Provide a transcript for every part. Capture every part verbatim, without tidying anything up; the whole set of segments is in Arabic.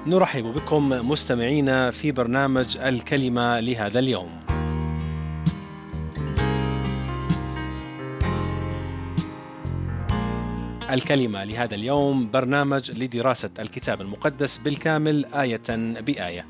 نرحب بكم مستمعينا في برنامج الكلمة لهذا اليوم. الكلمة لهذا اليوم برنامج لدراسة الكتاب المقدس بالكامل آية بآية.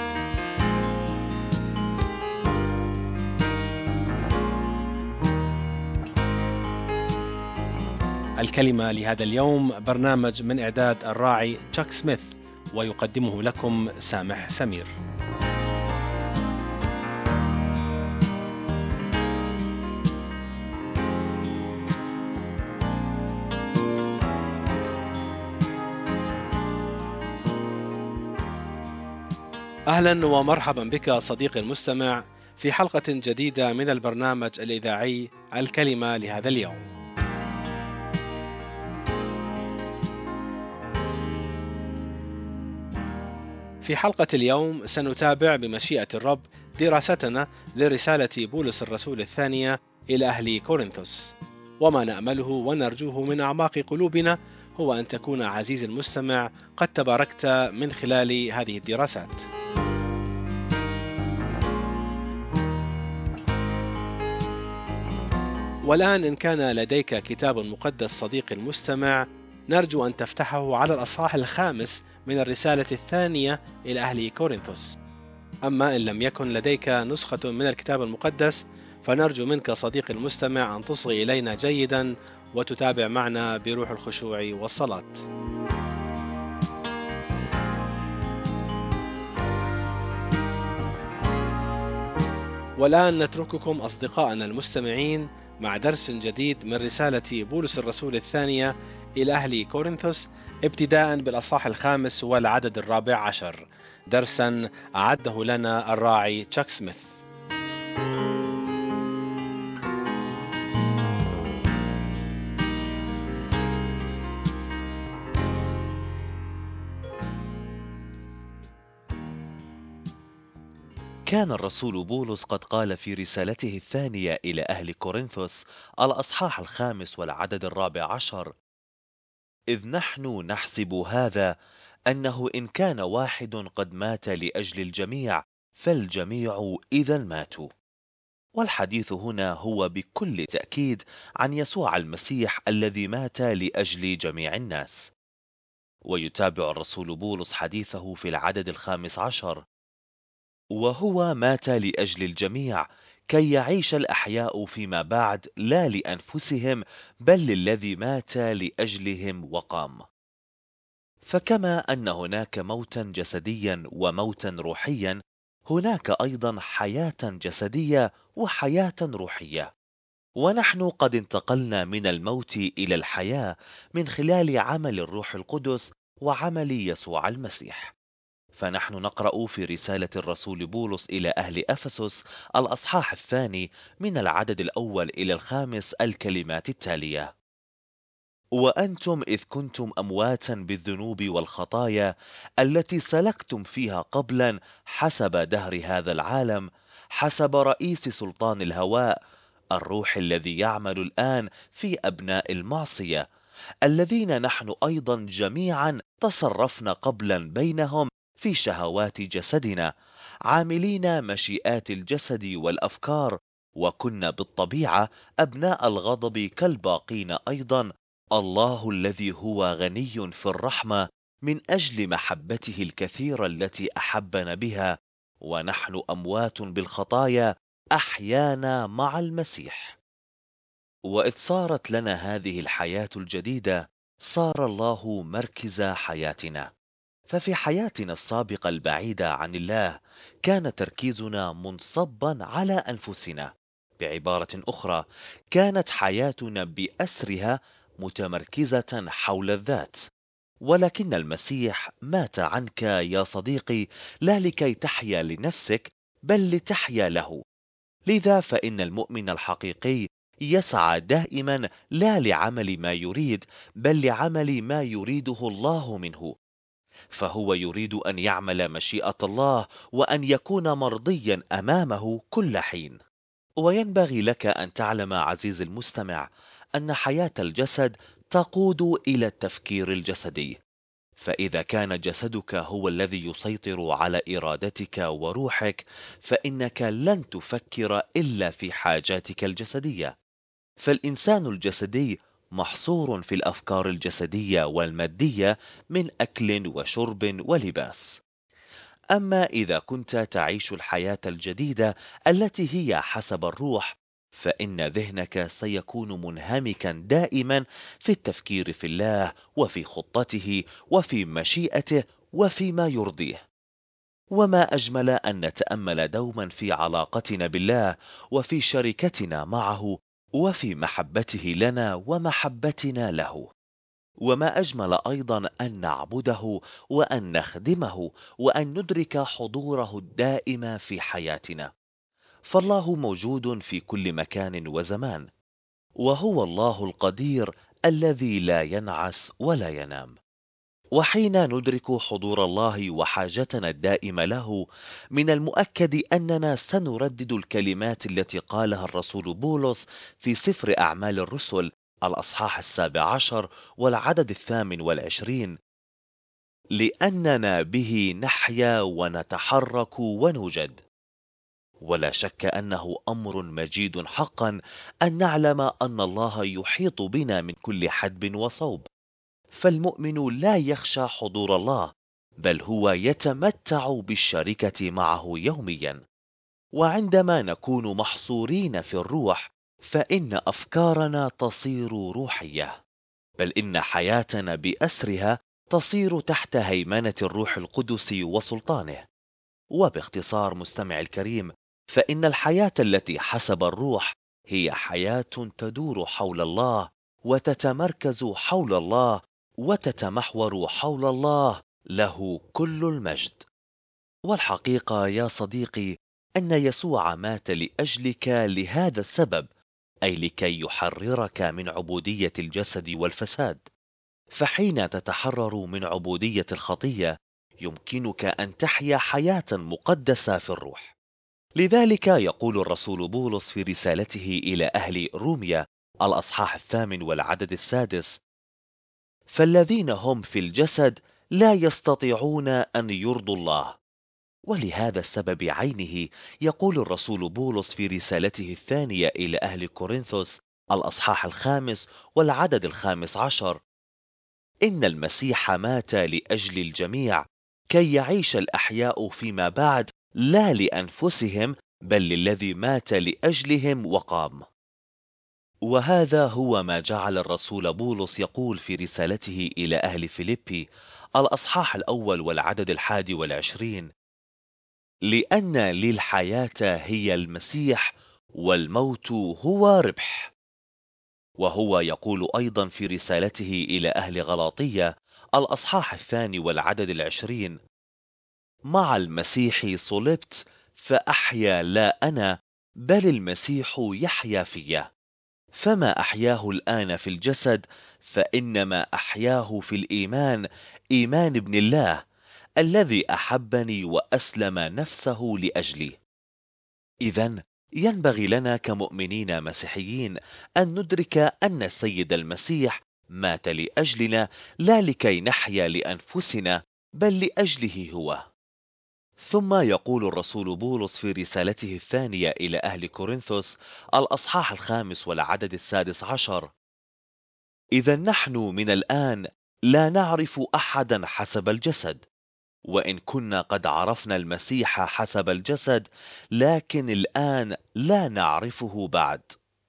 الكلمة لهذا اليوم برنامج من إعداد الراعي تشاك سميث، ويقدمه لكم سامح سمير. أهلا ومرحبا بك صديقي المستمع في حلقة جديدة من البرنامج الإذاعي الكلمة لهذا اليوم. في حلقة اليوم سنتابع بمشيئة الرب دراستنا لرسالة بولس الرسول الثانية إلى أهل كورنثوس، وما نأمله ونرجوه من أعماق قلوبنا هو أن تكون عزيزي المستمع قد تباركت من خلال هذه الدراسات. والآن إن كان لديك كتاب مقدس صديقي المستمع، نرجو أن تفتحه على الأصحاح الخامس من الرسالة الثانية إلى أهل كورنثوس. أما إن لم يكن لديك نسخة من الكتاب المقدس، فنرجو منك صديقي المستمع أن تصغي إلينا جيدا وتتابع معنا بروح الخشوع والصلاة. والآن نترككم أصدقائنا المستمعين مع درس جديد من رسالة بولس الرسول الثانية إلى أهل كورنثوس، ابتداء بالأصحاح الخامس والعدد الرابع عشر، درسا أعده لنا الراعي تشاك سميث. كان الرسول بولس قد قال في رسالته الثانية إلى أهل كورنثوس الأصحاح الخامس والعدد الرابع عشر: إذ نحن نحسب هذا، أنه إن كان واحد قد مات لأجل الجميع، فالجميع إذا ماتوا. والحديث هنا هو بكل تأكيد عن يسوع المسيح الذي مات لأجل جميع الناس. ويتابع الرسول بولس حديثه في العدد الخامس عشر: وهو مات لأجل الجميع، كي يعيش الأحياء فيما بعد لا لأنفسهم، بل للذي مات لأجلهم وقام. فكما أن هناك موتا جسديا وموتا روحيا، هناك أيضا حياة جسدية وحياة روحية. ونحن قد انتقلنا من الموت إلى الحياة من خلال عمل الروح القدس وعمل يسوع المسيح. فنحن نقرأ في رسالة الرسول بولس إلى أهل أفسس الأصحاح الثاني من العدد الأول إلى الخامس الكلمات التالية: وأنتم إذ كنتم أمواتا بالذنوب والخطايا التي سلكتم فيها قبلا حسب دهر هذا العالم، حسب رئيس سلطان الهواء، الروح الذي يعمل الآن في أبناء المعصية، الذين نحن أيضا جميعا تصرفنا قبلا بينهم في شهوات جسدنا، عاملين مشيئات الجسد والأفكار، وكنا بالطبيعة أبناء الغضب كالباقين أيضا. الله الذي هو غني في الرحمة من أجل محبته الكثيرة التي أحبنا بها، ونحن أموات بالخطايا أحيانا مع المسيح. وإذ صارت لنا هذه الحياة الجديدة، صار الله مركز حياتنا. ففي حياتنا السابقة البعيدة عن الله، كان تركيزنا منصبا على أنفسنا. بعبارة أخرى، كانت حياتنا بأسرها متمركزة حول الذات. ولكن المسيح مات عنك يا صديقي، لا لكي تحيا لنفسك، بل لتحيا له. لذا فإن المؤمن الحقيقي يسعى دائما لا لعمل ما يريد، بل لعمل ما يريده الله منه. فهو يريد أن يعمل مشيئة الله وأن يكون مرضيا أمامه كل حين. وينبغي لك أن تعلم عزيزي المستمع أن حياة الجسد تقود إلى التفكير الجسدي. فإذا كان جسدك هو الذي يسيطر على إرادتك وروحك، فإنك لن تفكر إلا في حاجاتك الجسدية. فالإنسان الجسدي محصور في الأفكار الجسدية والمادية من أكل وشرب ولباس. أما إذا كنت تعيش الحياة الجديدة التي هي حسب الروح، فإن ذهنك سيكون منهمكا دائما في التفكير في الله وفي خطته وفي مشيئته وفيما يرضيه. وما أجمل أن نتأمل دوما في علاقتنا بالله وفي شركتنا معه وفي محبته لنا ومحبتنا له. وما أجمل أيضا أن نعبده وأن نخدمه وأن ندرك حضوره الدائم في حياتنا. فالله موجود في كل مكان وزمان، وهو الله القدير الذي لا ينعس ولا ينام. وحين ندرك حضور الله وحاجتنا الدائمة له، من المؤكد أننا سنردد الكلمات التي قالها الرسول بولس في سفر أعمال الرسل الأصحاح السابع عشر والعدد الثامن والعشرين: لأننا به نحيا ونتحرك ونوجد. ولا شك أنه أمر مجيد حقا أن نعلم أن الله يحيط بنا من كل حدب وصوب. فالمؤمن لا يخشى حضور الله، بل هو يتمتع بالشركة معه يوميا. وعندما نكون محصورين في الروح، فإن أفكارنا تصير روحية، بل إن حياتنا بأسرها تصير تحت هيمنة الروح القدس وسلطانه. وباختصار مستمع الكريم، فإن الحياة التي حسب الروح هي حياة تدور حول الله وتتمركز حول الله وتتمحور حول الله، له كل المجد. والحقيقة يا صديقي أن يسوع مات لأجلك لهذا السبب، أي لكي يحررك من عبودية الجسد والفساد. فحين تتحرر من عبودية الخطية، يمكنك أن تحيا حياة مقدسة في الروح. لذلك يقول الرسول بولس في رسالته إلى أهل روميا الأصحاح الثامن والعدد السادس: فالذين هم في الجسد لا يستطيعون أن يرضوا الله. ولهذا السبب عينه يقول الرسول بولس في رسالته الثانية إلى أهل كورنثوس الأصحاح الخامس والعدد الخامس عشر: إن المسيح مات لأجل الجميع كي يعيش الأحياء فيما بعد لا لأنفسهم بل للذي مات لأجلهم وقام. وهذا هو ما جعل الرسول بولس يقول في رسالته إلى أهل فيليبي الأصحاح الأول والعدد الحادي والعشرين: لأن للحياة هي المسيح والموت هو ربح. وهو يقول أيضا في رسالته إلى أهل غلاطية الأصحاح الثاني والعدد العشرين: مع المسيح صلبت فأحيا لا أنا بل المسيح يحيا في. فما أحياه الآن في الجسد فإنما أحياه في الإيمان، إيمان ابن الله الذي أحبني وأسلم نفسه لأجلي. إذن ينبغي لنا كمؤمنين مسيحيين أن ندرك أن السيد المسيح مات لأجلنا لا لكي نحيا لأنفسنا بل لأجله هو. ثم يقول الرسول بولس في رسالته الثانية إلى أهل كورنثوس الأصحاح الخامس والعدد السادس عشر: إذا نحن من الآن لا نعرف أحدا حسب الجسد، وإن كنا قد عرفنا المسيح حسب الجسد لكن الآن لا نعرفه بعد.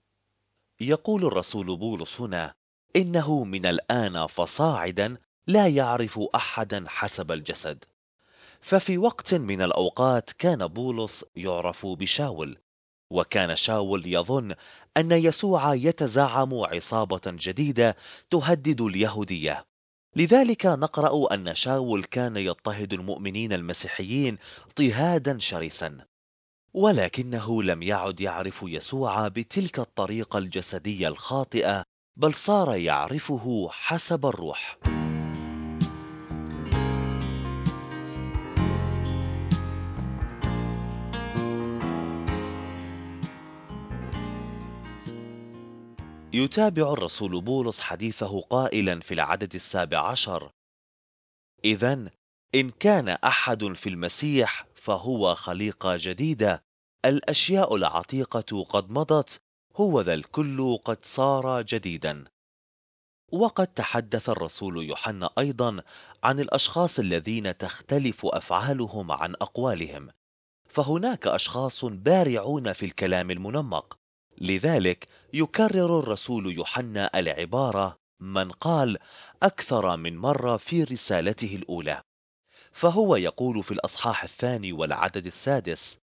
يقول الرسول بولس هنا إنه من الآن فصاعدا لا يعرف أحدا حسب الجسد. ففي وقت من الأوقات كان بولس يعرف بشاول، وكان شاول يظن أن يسوع يتزعم عصابة جديدة تهدد اليهودية. لذلك نقرأ أن شاول كان يضطهد المؤمنين المسيحيين اضطهادا شرسا، ولكنه لم يعد يعرف يسوع بتلك الطريقة الجسدية الخاطئة، بل صار يعرفه حسب الروح. يتابع الرسول بولس حديثه قائلا في العدد السابع عشر: إذن إن كان أحد في المسيح فهو خليقة جديدة، الأشياء العتيقة قد مضت، هو ذا الكل قد صار جديدا. وقد تحدث الرسول يوحنا أيضا عن الأشخاص الذين تختلف أفعالهم عن أقوالهم، فهناك أشخاص بارعون في الكلام المنمق. لذلك يكرر الرسول يوحنا العبارة من قال أكثر من مرة في رسالته الأولى، فهو يقول في الأصحاح الثاني والعدد السادس: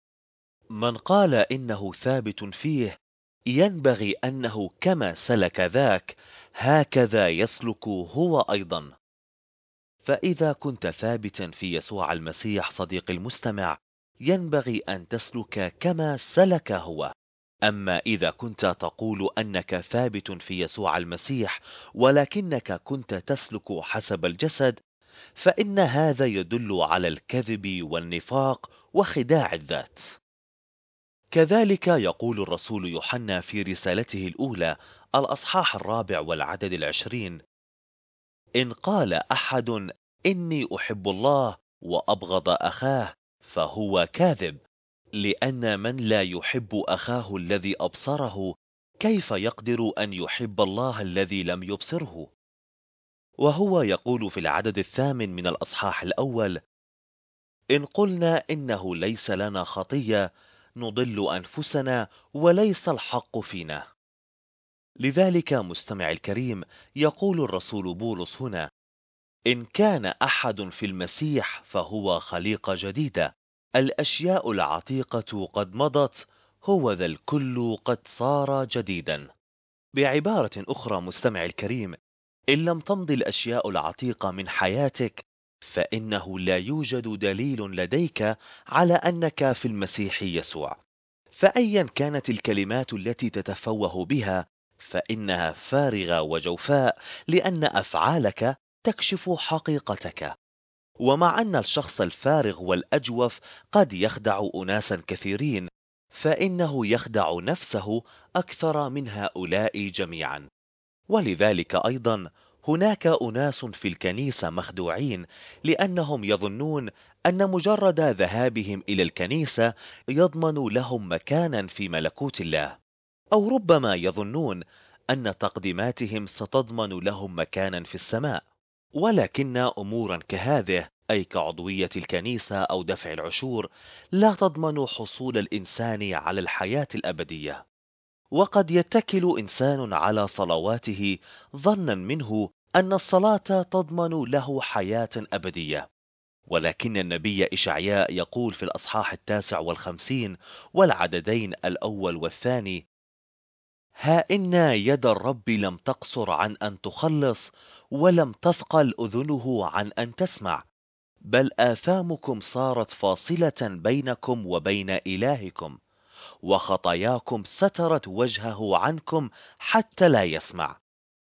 من قال إنه ثابت فيه ينبغي أنه كما سلك ذاك هكذا يسلك هو أيضا. فإذا كنت ثابتا في يسوع المسيح صديقي المستمع، ينبغي أن تسلك كما سلك هو. أما إذا كنت تقول أنك ثابت في يسوع المسيح ولكنك كنت تسلك حسب الجسد، فإن هذا يدل على الكذب والنفاق وخداع الذات. كذلك يقول الرسول يوحنا في رسالته الأولى الأصحاح الرابع والعدد العشرين: إن قال أحد إني أحب الله وأبغض أخاه فهو كاذب، لأن من لا يحب أخاه الذي أبصره كيف يقدر أن يحب الله الذي لم يبصره؟ وهو يقول في العدد الثامن من الأصحاح الأول: إن قلنا إنه ليس لنا خطية نضل أنفسنا وليس الحق فينا. لذلك مستمع الكريم، يقول الرسول بولس هنا: إن كان أحد في المسيح فهو خليقة جديدة، الأشياء العتيقة قد مضت، هو ذا الكل قد صار جديدا. بعبارة أخرى مستمع الكريم، إن لم تمضي الأشياء العتيقة من حياتك فإنه لا يوجد دليل لديك على أنك في المسيح يسوع. فأيا كانت الكلمات التي تتفوه بها فإنها فارغة وجوفاء، لأن أفعالك تكشف حقيقتك. ومع أن الشخص الفارغ والأجوف قد يخدع أناسا كثيرين، فإنه يخدع نفسه أكثر من هؤلاء جميعا. ولذلك أيضا هناك أناس في الكنيسة مخدوعين، لأنهم يظنون أن مجرد ذهابهم إلى الكنيسة يضمن لهم مكانا في ملكوت الله، أو ربما يظنون أن تقديماتهم ستضمن لهم مكانا في السماء. ولكن أمورا كهذه، أي كعضوية الكنيسة أو دفع العشور، لا تضمن حصول الإنسان على الحياة الأبدية. وقد يتكل إنسان على صلواته ظنا منه أن الصلاة تضمن له حياة أبدية، ولكن النبي إشعياء يقول في الأصحاح التاسع والخمسين والعددين الأول والثاني: ها إن يد الرب لم تقصر عن أن تخلص، ولم تثقل أذنه عن أن تسمع، بل آثامكم صارت فاصلة بينكم وبين إلهكم، وخطاياكم سترت وجهه عنكم حتى لا يسمع.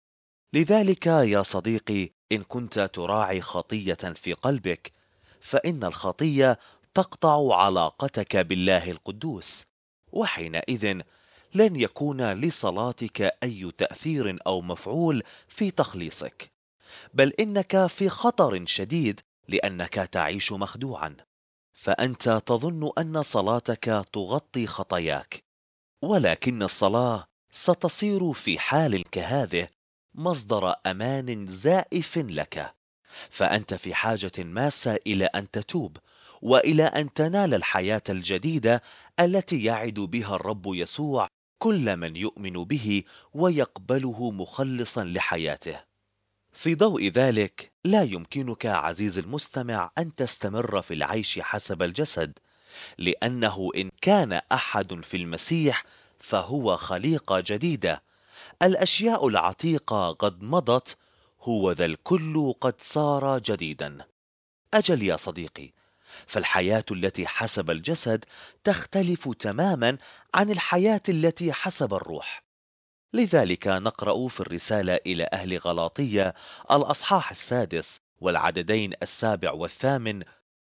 لذلك يا صديقي، إن كنت تراعي خطية في قلبك، فإن الخطية تقطع علاقتك بالله القدوس، وحينئذ لن يكون لصلاتك أي تأثير أو مفعول في تخليصك، بل إنك في خطر شديد، لأنك تعيش مخدوعا. فأنت تظن أن صلاتك تغطي خطاياك، ولكن الصلاة ستصير في حال كهذه مصدر أمان زائف لك. فأنت في حاجة ماسة إلى أن تتوب، وإلى أن تنال الحياة الجديدة التي يعد بها الرب يسوع كل من يؤمن به ويقبله مخلصا لحياته. في ضوء ذلك، لا يمكنك عزيزي المستمع أن تستمر في العيش حسب الجسد، لأنه إن كان أحد في المسيح فهو خليقة جديدة، الأشياء العتيقة قد مضت، هو ذا الكل قد صار جديدا. أجل يا صديقي، فالحياة التي حسب الجسد تختلف تماما عن الحياة التي حسب الروح. لذلك نقرأ في الرسالة إلى أهل غلاطية الأصحاح السادس والعددين السابع والثامن: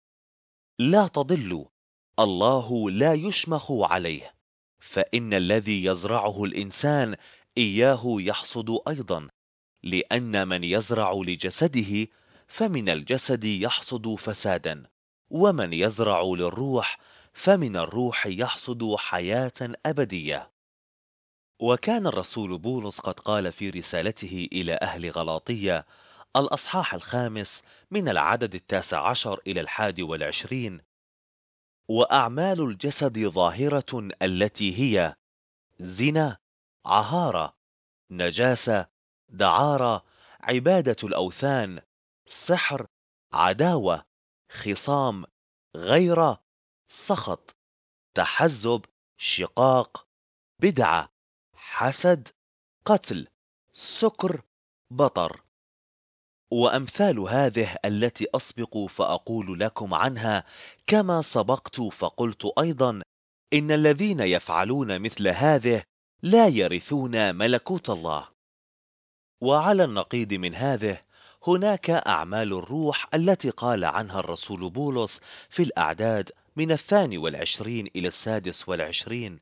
لا تضلوا، الله لا يشمخ عليه، فإن الذي يزرعه الإنسان إياه يحصد أيضا، لأن من يزرع لجسده فمن الجسد يحصد فسادا، ومن يزرع للروح فمن الروح يحصد حياة أبدية. وكان الرسول بولس قد قال في رسالته إلى أهل غلاطية الأصحاح الخامس من العدد التاسع عشر إلى الحادي والعشرين: وأعمال الجسد ظاهرة، التي هي زنا، عهارة، نجاسة، دعارة، عبادة الأوثان، سحر، عداوة، خصام، غيرة، سخط، تحزب، شقاق، بدعة، حسد، قتل، سكر، بطر، وأمثال هذه التي أسبق فأقول لكم عنها، كما سبقت فقلت أيضا إن الذين يفعلون مثل هذه لا يرثون ملكوت الله. وعلى النقيض من هذه هناك أعمال الروح التي قال عنها الرسول بولس في الأعداد من الثاني والعشرين إلى السادس والعشرين: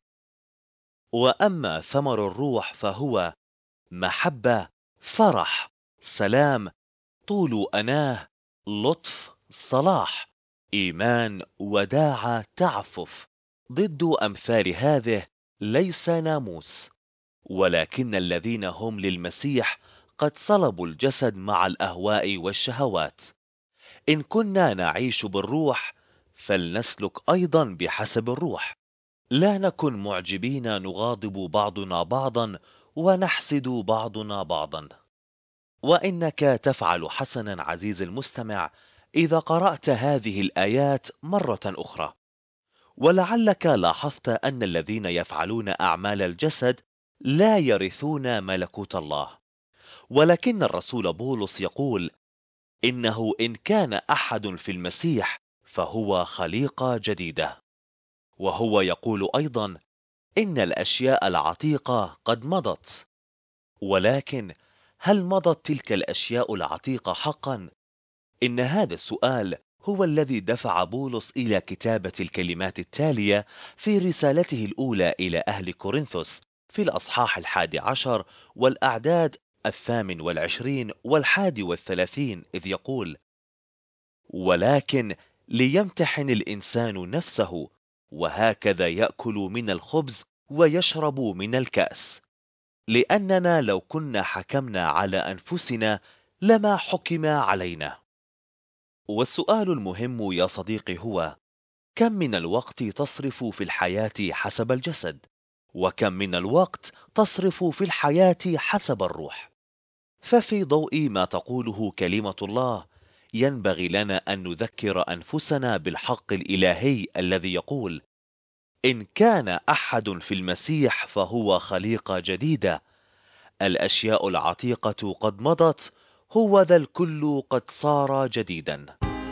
وأما ثمر الروح فهو محبة، فرح، سلام، طول أناه، لطف، صلاح، إيمان، وداعة، تعفف. ضد أمثال هذه ليس ناموس. ولكن الذين هم للمسيح قد صلبوا الجسد مع الأهواء والشهوات. إن كنا نعيش بالروح فلنسلك أيضا بحسب الروح. لا نكن معجبين نغاضب بعضنا بعضا ونحسد بعضنا بعضا. وإنك تفعل حسنا عزيز المستمع إذا قرأت هذه الآيات مرة أخرى، ولعلك لاحظت أن الذين يفعلون أعمال الجسد لا يرثون ملكوت الله. ولكن الرسول بولس يقول إنه إن كان أحد في المسيح فهو خليقة جديدة. وهو يقول أيضا إن الأشياء العتيقة قد مضت. ولكن هل مضت تلك الأشياء العتيقة حقا؟ إن هذا السؤال هو الذي دفع بولس إلى كتابة الكلمات التالية في رسالته الأولى إلى أهل كورنثوس في الأصحاح الحادي عشر والأعداد الثامن والعشرين والحادي والثلاثين، إذ يقول: ولكن ليمتحن الإنسان نفسه، وهكذا يأكل من الخبز ويشرب من الكأس، لأننا لو كنا حكمنا على أنفسنا لما حكم علينا. والسؤال المهم يا صديقي هو: كم من الوقت تصرف في الحياة حسب الجسد؟ وكم من الوقت تصرف في الحياة حسب الروح؟ ففي ضوء ما تقوله كلمة الله ينبغي لنا أن نذكر أنفسنا بالحق الإلهي الذي يقول: إن كان أحد في المسيح فهو خليقة جديدة، الأشياء العتيقة قد مضت، هو ذا الكل قد صار جديدا.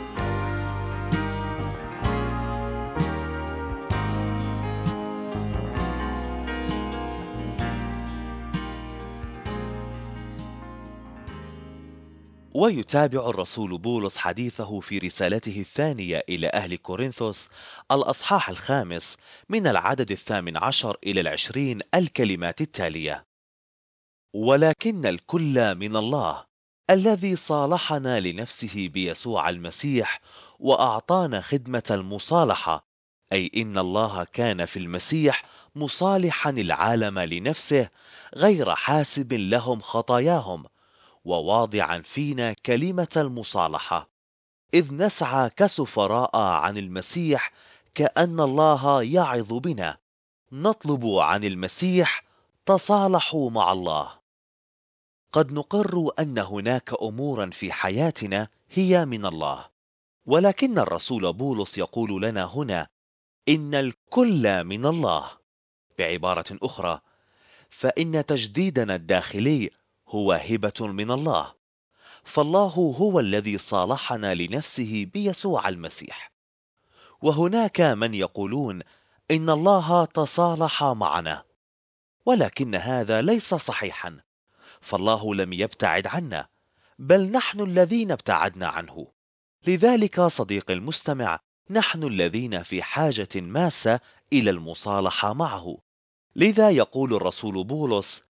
ويتابع الرسول بولس حديثه في رسالته الثانية إلى أهل كورنثوس الأصحاح الخامس من العدد الثامن عشر إلى العشرين الكلمات التالية: ولكن الكل من الله، الذي صالحنا لنفسه بيسوع المسيح وأعطانا خدمة المصالحة، أي إن الله كان في المسيح مصالحا العالم لنفسه، غير حاسب لهم خطاياهم، وواضعا فينا كلمة المصالحة، إذ نسعى كسفراء عن المسيح كأن الله يعظ بنا، نطلب عن المسيح: تصالحوا مع الله. قد نقر أن هناك أمورا في حياتنا هي من الله، ولكن الرسول بولس يقول لنا هنا إن الكل من الله. بعبارة أخرى، فإن تجديدنا الداخلي هو هبة من الله، فالله هو الذي صالحنا لنفسه بيسوع المسيح. وهناك من يقولون إن الله تصالح معنا، ولكن هذا ليس صحيحا، فالله لم يبتعد عنا، بل نحن الذين ابتعدنا عنه. لذلك صديقي المستمع، نحن الذين في حاجة ماسة إلى المصالحة معه. لذا يقول الرسول بولس: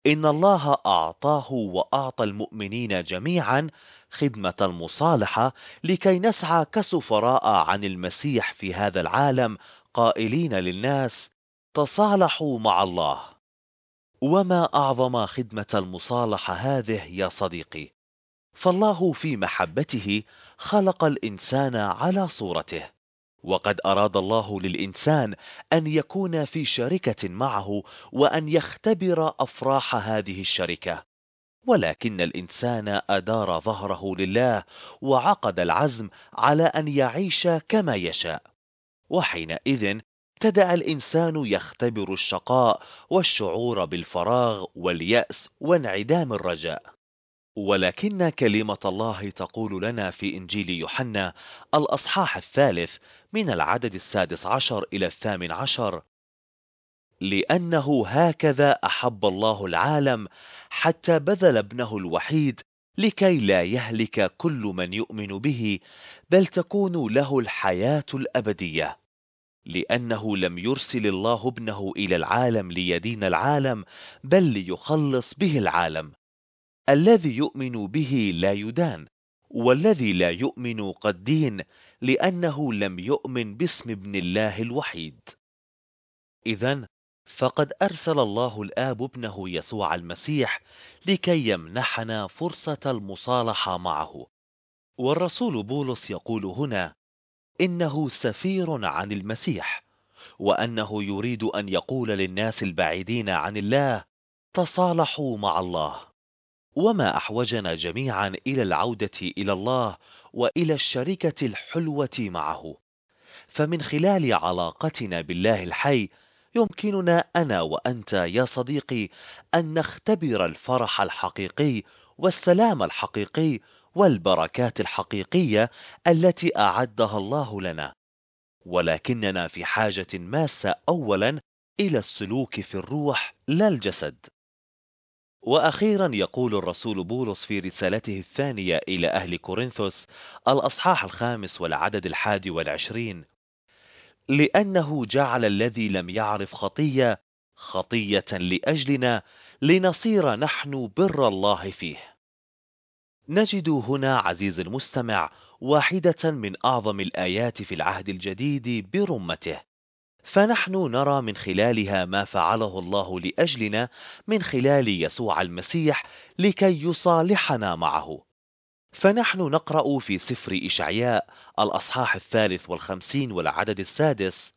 إن الله أعطاه وأعطى المؤمنين جميعا خدمة المصالحة لكي نسعى كسفراء عن المسيح في هذا العالم، قائلين للناس: تصالحوا مع الله. وما أعظم خدمة المصالحة هذه يا صديقي، فالله في محبته خلق الإنسان على صورته، وقد أراد الله للإنسان أن يكون في شركة معه وأن يختبر أفراح هذه الشركة، ولكن الإنسان أدار ظهره لله وعقد العزم على أن يعيش كما يشاء، وحينئذ ابتدأ الإنسان يختبر الشقاء والشعور بالفراغ واليأس وانعدام الرجاء. ولكن كلمة الله تقول لنا في إنجيل يوحنا الأصحاح الثالث من العدد السادس عشر إلى الثامن عشر: لأنه هكذا أحب الله العالم حتى بذل ابنه الوحيد، لكي لا يهلك كل من يؤمن به، بل تكون له الحياة الأبدية. لأنه لم يرسل الله ابنه إلى العالم ليدين العالم، بل ليخلص به العالم. الذي يؤمن به لا يدان، والذي لا يؤمن قد دين، لأنه لم يؤمن باسم ابن الله الوحيد. إذن فقد أرسل الله الآب ابنه يسوع المسيح لكي يمنحنا فرصة المصالحة معه. والرسول بولس يقول هنا إنه سفير عن المسيح، وأنه يريد أن يقول للناس البعيدين عن الله: تصالحوا مع الله. وما أحوجنا جميعا إلى العودة إلى الله وإلى الشركة الحلوة معه، فمن خلال علاقتنا بالله الحي يمكننا أنا وأنت يا صديقي أن نختبر الفرح الحقيقي والسلام الحقيقي والبركات الحقيقية التي أعدها الله لنا. ولكننا في حاجة ماسة أولا إلى السلوك في الروح لا الجسد. وأخيرا يقول الرسول بولس في رسالته الثانية إلى أهل كورنثوس الأصحاح الخامس والعدد الحادي والعشرين: لأنه جعل الذي لم يعرف خطية خطية لأجلنا، لنصير نحن بر الله فيه. نجد هنا عزيزي المستمع واحدة من أعظم الآيات في العهد الجديد برمته، فنحن نرى من خلالها ما فعله الله لأجلنا من خلال يسوع المسيح لكي يصالحنا معه. فنحن نقرأ في سفر إشعياء الأصحاح الثالث والخمسين والعدد السادس: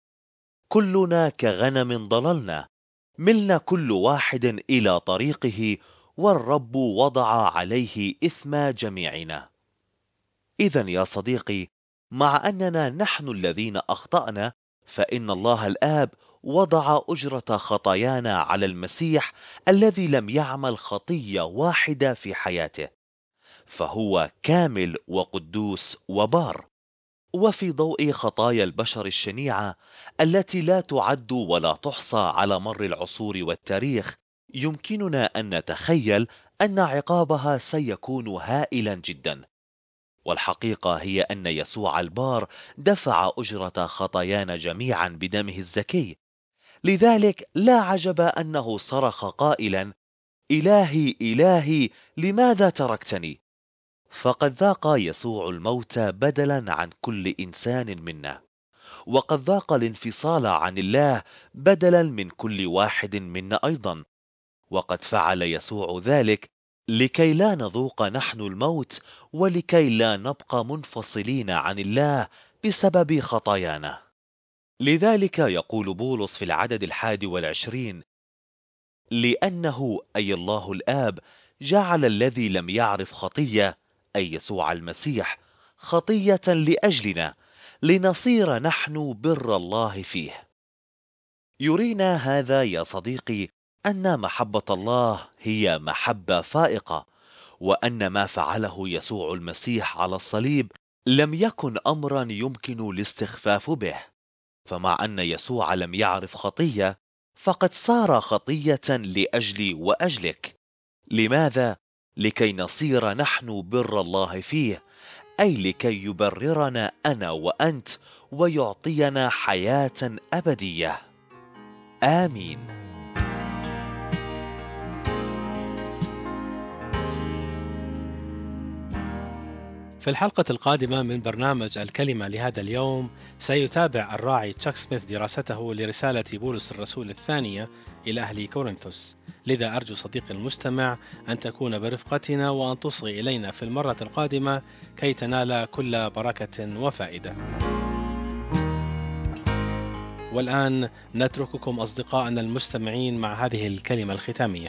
كلنا كغنم ضللنا، ملنا كل واحد إلى طريقه، والرب وضع عليه إثم جميعنا. إذن يا صديقي، مع أننا نحن الذين أخطأنا، فإن الله الآب وضع أجرة خطايانا على المسيح الذي لم يعمل خطية واحدة في حياته، فهو كامل وقدوس وبار. وفي ضوء خطايا البشر الشنيعة التي لا تعد ولا تحصى على مر العصور والتاريخ، يمكننا أن نتخيل أن عقابها سيكون هائلا جدا. والحقيقة هي أن يسوع البار دفع أجرة خطايانا جميعا بدمه الزكي، لذلك لا عجب أنه صرخ قائلا: إلهي إلهي لماذا تركتني؟ فقد ذاق يسوع الموت بدلا عن كل إنسان منا، وقد ذاق الانفصال عن الله بدلا من كل واحد منا أيضا، وقد فعل يسوع ذلك لكي لا نذوق نحن الموت، ولكي لا نبقى منفصلين عن الله بسبب خطايانا. لذلك يقول بولس في العدد الحادي والعشرين: لأنه أي الله الآب جعل الذي لم يعرف خطية، أي يسوع المسيح، خطية لأجلنا، لنصير نحن بر الله فيه. يرينا هذا يا صديقي أن محبة الله هي محبة فائقة، وأن ما فعله يسوع المسيح على الصليب لم يكن أمرا يمكن الاستخفاف به. فمع أن يسوع لم يعرف خطية، فقد صار خطية لأجلي وأجلك. لماذا؟ لكي نصير نحن بر الله فيه، أي لكي يبررنا أنا وأنت ويعطينا حياة أبدية. آمين. في الحلقة القادمة من برنامج الكلمة لهذا اليوم سيتابع الراعي تشاك سميث دراسته لرسالة بولس الرسول الثانية إلى أهل كورنثوس. لذا أرجو صديقي المستمع أن تكون برفقتنا وأن تصغي إلينا في المرة القادمة كي تنال كل بركة وفائدة. والآن نترككم أصدقائنا المستمعين مع هذه الكلمة الختامية.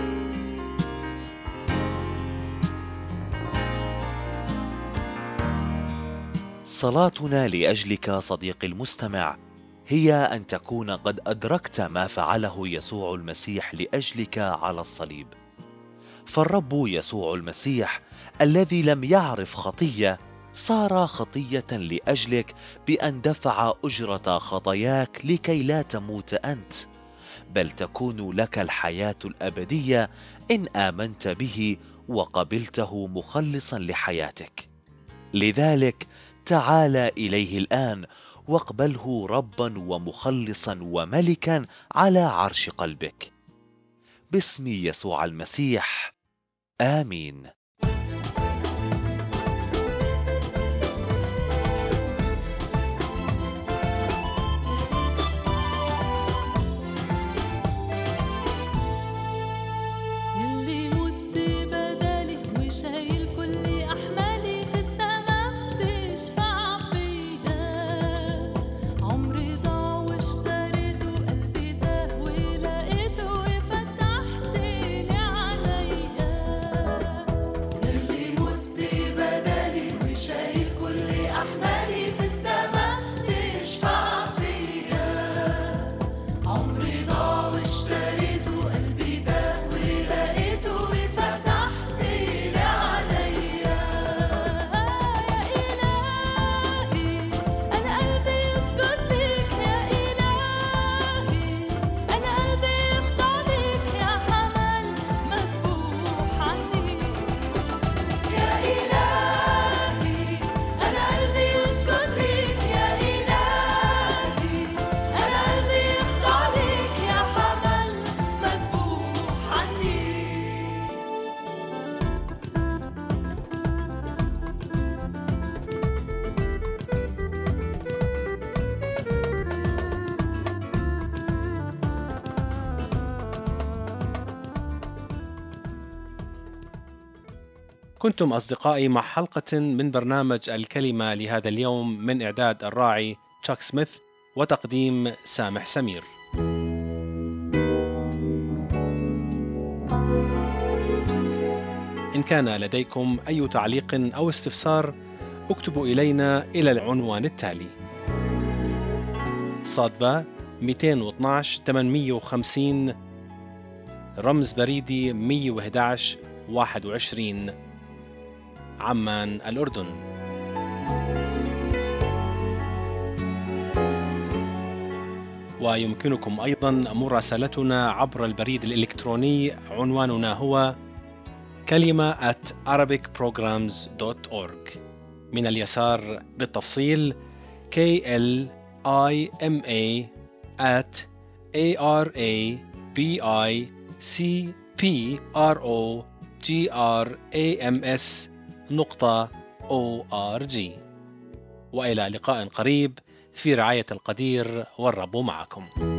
صلاتنا لأجلك صديقي المستمع هي أن تكون قد أدركت ما فعله يسوع المسيح لأجلك على الصليب. فالرب يسوع المسيح الذي لم يعرف خطية صار خطية لأجلك بأن دفع أجرة خطاياك لكي لا تموت أنت، بل تكون لك الحياة الأبدية إن آمنت به وقبلته مخلصا لحياتك. لذلك تعال إليه الآن واقبله ربا ومخلصا وملكا على عرش قلبك. باسم يسوع المسيح، آمين. يلي مت بدالي وشايل كل أحمالي في السما بتشفع فيا. عمري ضاع واشتريته قلبي تاه ولقيته وفتحت لي عليا. يلي مت بدالي وشايل كل أحمالي في السما بتشفع فيا. عمري ضاع واشتريته قلبي تاه ولقيته وفتحت لي عليا. يا إلهي أنا قلبي يسجد ليك، يا إلهي أنا قلبي يخضع ليك، يا حمل مذبوح عنيك. يا إلهي أنا قلبي يسجد ليك، يا إلهي أنا قلبي يخضع ليك، يا حمل مذبوح عنيك. كنتم أصدقائي مع حلقة من برنامج الكلمة لهذا اليوم من إعداد الراعي تشاك سميث وتقديم سامح سمير. إن كان لديكم أي تعليق أو استفسار اكتبوا إلينا إلى العنوان التالي: صادبة مئتين واثناشر ثمانمئة وخمسين، رمز بريدي مئة وأحد عشر واحد وعشرين، عمان الأردن. ويمكنكم أيضا مراسلتنا عبر البريد الإلكتروني، عنواننا هو كلمة at arabic programs dot org. من اليسار بالتفصيل K L I M A at A R A B I C P R O G R A M S نقطة O R G. وإلى لقاء قريب في رعاية القدير، والرب معكم.